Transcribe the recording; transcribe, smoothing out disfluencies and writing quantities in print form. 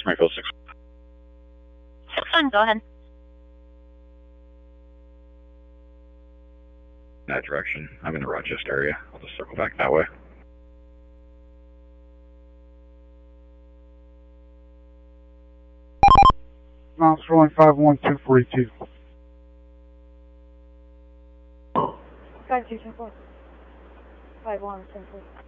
Springfield 6. Go ahead. That direction. I'm in the Rochester area. I'll just circle back that way. Mounts rolling 51242. 5224. 5174.